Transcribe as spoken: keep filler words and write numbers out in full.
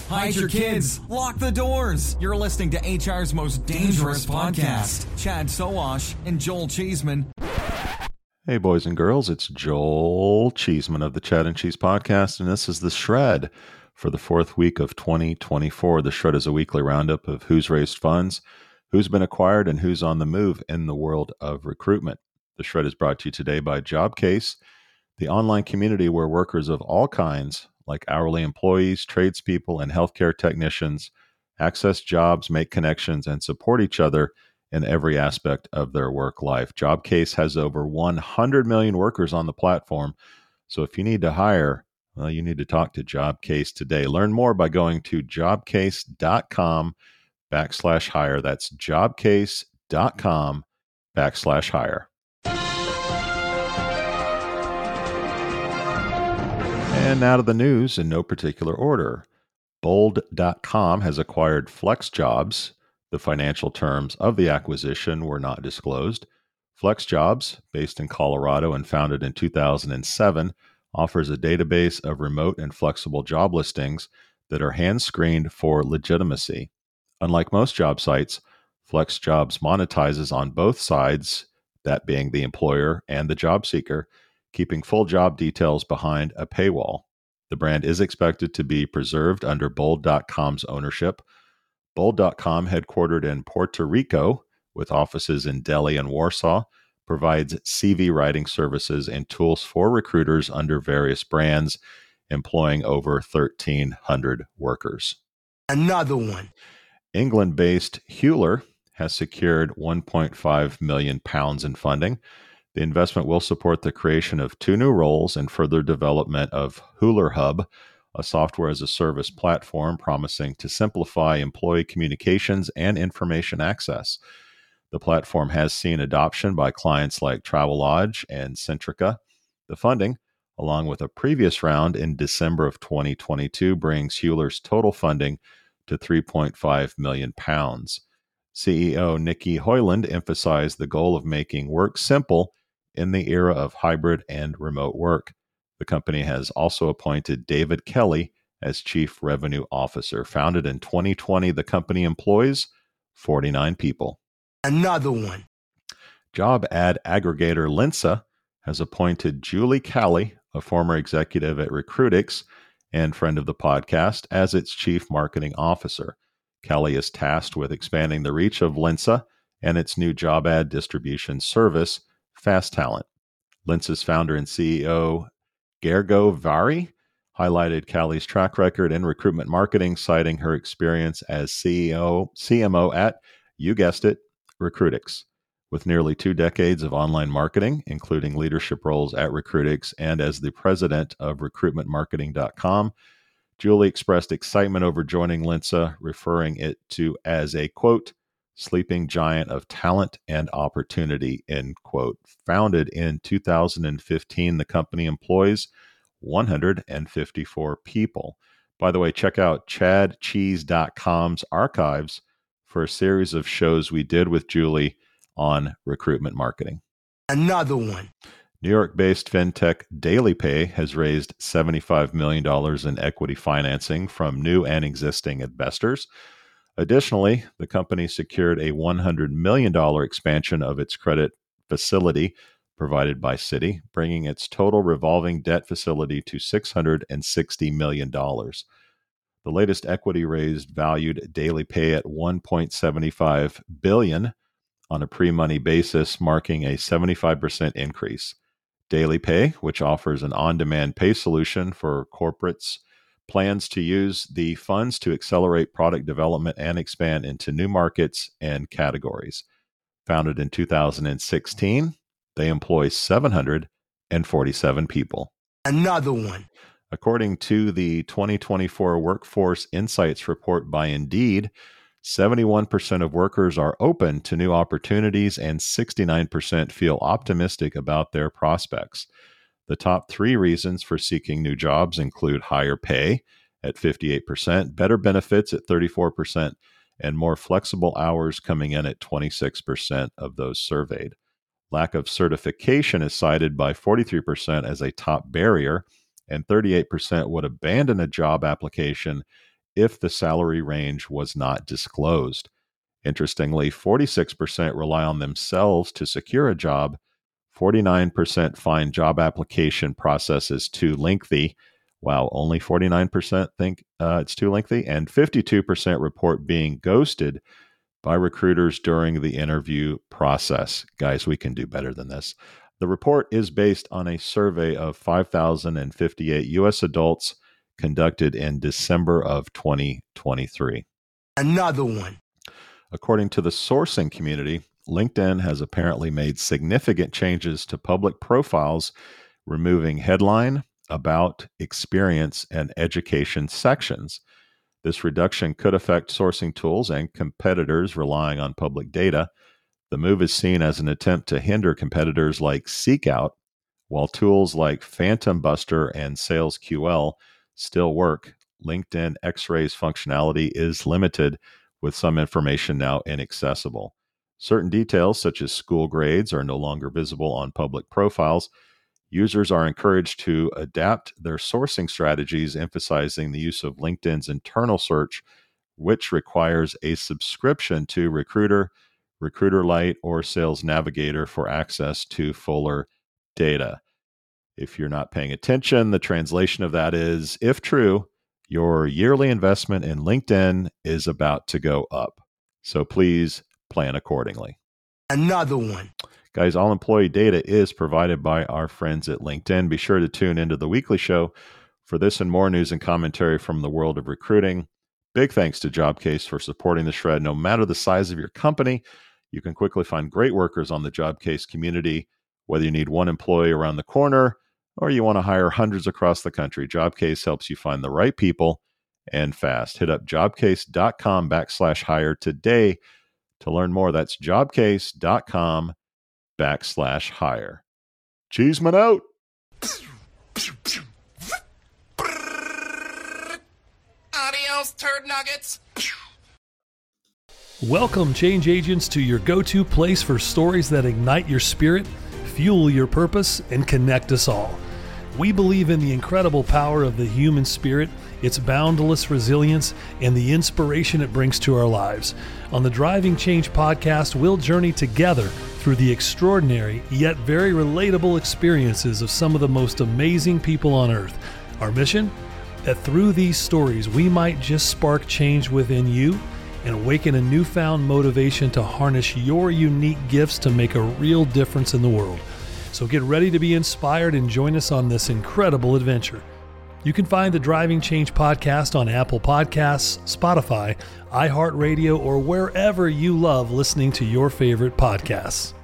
Hide your kids. Lock the doors. You're listening to H R's most dangerous podcast. Chad Sowash and Joel Cheeseman. Hey, boys and girls, it's Joel Cheeseman of the Chad and Cheese Podcast, and this is The Shred for the fourth week of twenty twenty-four. The Shred is a weekly roundup of who's raised funds, who's been acquired, and who's on the move in the world of recruitment. The Shred is brought to you today by JobCase, the online community where workers of all kinds, like hourly employees, tradespeople, and healthcare technicians, access jobs, make connections, and support each other in every aspect of their work life. JobCase has over one hundred million workers on the platform, so if you need to hire, well, you need to talk to JobCase today. Learn more by going to jobcase.com backslash hire. That's jobcase.com backslash hire. And now to the news in no particular order. Bold dot com has acquired FlexJobs. The financial terms of the acquisition were not disclosed. FlexJobs, based in Colorado and founded in two thousand seven, offers a database of remote and flexible job listings that are hand-screened for legitimacy. Unlike most job sites, FlexJobs monetizes on both sides, that being the employer and the job seeker, keeping full job details behind a paywall. The brand is expected to be preserved under Bold dot com's ownership. Bold dot com, headquartered in Puerto Rico with offices in Delhi and Warsaw, provides C V writing services and tools for recruiters under various brands, employing over thirteen hundred workers. Another one. England-based Hewler has secured one point five million pounds in funding. The investment will support the creation of two new roles and further development of Hewler Hub, a software-as-a-service platform promising to simplify employee communications and information access. The platform has seen adoption by clients like Travelodge and Centrica. The funding, along with a previous round in December of twenty twenty-two, brings Hewler's total funding to three point five million pounds. C E O Nikki Hoyland emphasized the goal of making work simple in the era of hybrid and remote work. The company has also appointed David Kelly as Chief Revenue Officer. Founded in twenty twenty, the company employs forty-nine people. Another one. Job ad aggregator Lensa has appointed Julie Calley, a former executive at Recruitix and friend of the podcast, as its Chief Marketing Officer. Calley is tasked with expanding the reach of Lensa and its new job ad distribution service, Fast Talent. Lensa's founder and C E O, Gergo Vari, highlighted Calley's track record in recruitment marketing, citing her experience as C E O, C M O at, you guessed it, Recruitix. With nearly two decades of online marketing, including leadership roles at Recruitix and as the president of recruitment marketing dot com, Julie expressed excitement over joining Lensa, referring it to as a, quote, sleeping giant of talent and opportunity, end quote. Founded in two thousand fifteen, the company employs one hundred fifty-four people. By the way, check out chad cheese dot com's archives for a series of shows we did with Julie on recruitment marketing. Another one. New York-based fintech DailyPay has raised seventy-five million dollars in equity financing from new and existing investors. Additionally, the company secured a one hundred million dollars expansion of its credit facility provided by Citi, bringing its total revolving debt facility to six hundred sixty million dollars. The latest equity raised valued DailyPay at one point seven five billion dollars on a pre-money basis, marking a seventy-five percent increase. DailyPay, which offers an on-demand pay solution for corporates, plans to use the funds to accelerate product development and expand into new markets and categories. Founded in two thousand sixteen, they employ seven hundred forty-seven people. Another one. According to the twenty twenty-four Workforce Insights report by Indeed, seventy-one percent of workers are open to new opportunities and sixty-nine percent feel optimistic about their prospects. The top three reasons for seeking new jobs include higher pay at fifty-eight percent, better benefits at thirty-four percent, and more flexible hours coming in at twenty-six percent of those surveyed. Lack of certification is cited by forty-three percent as a top barrier, and thirty-eight percent would abandon a job application if the salary range was not disclosed. Interestingly, forty-six percent rely on themselves to secure a job, forty-nine percent find job application processes too lengthy, while only forty-nine percent think uh, it's too lengthy, and fifty-two percent report being ghosted by recruiters during the interview process. Guys, we can do better than this. The report is based on a survey of five thousand fifty-eight U S adults conducted in December of twenty twenty-three. Another one. According to the sourcing community, LinkedIn has apparently made significant changes to public profiles, removing headline, about, experience, and education sections. This reduction could affect sourcing tools and competitors relying on public data. The move is seen as an attempt to hinder competitors like Seekout, while tools like Phantom Buster and SalesQL still work. LinkedIn X-Ray's functionality is limited, with some information now inaccessible. Certain details, such as school grades, are no longer visible on public profiles. Users are encouraged to adapt their sourcing strategies, emphasizing the use of LinkedIn's internal search, which requires a subscription to Recruiter, Recruiter Lite, or Sales Navigator for access to fuller data. If you're not paying attention, the translation of that is, if true, your yearly investment in LinkedIn is about to go up. So please plan accordingly. Another one. Guys, all employee data is provided by our friends at LinkedIn. Be sure to tune into the weekly show for this and more news and commentary from the world of recruiting. Big thanks to Jobcase for supporting the Shred. No matter the size of your company, you can quickly find great workers on the Jobcase community. Whether you need one employee around the corner or you want to hire hundreds across the country, Jobcase helps you find the right people and fast. Hit up jobcase.com backslash hire today to learn more. That's jobcase.com backslash hire. Cheeseman out. Adios, turd nuggets. Welcome, change agents, to your go-to place for stories that ignite your spirit, fuel your purpose, and connect us all. We believe in the incredible power of the human spirit, its boundless resilience, and the inspiration it brings to our lives. On the Driving Change podcast, we'll journey together through the extraordinary yet very relatable experiences of some of the most amazing people on earth. Our mission? That through these stories, we might just spark change within you and awaken a newfound motivation to harness your unique gifts to make a real difference in the world. So get ready to be inspired and join us on this incredible adventure. You can find the Driving Change podcast on Apple Podcasts, Spotify, iHeartRadio, or wherever you love listening to your favorite podcasts.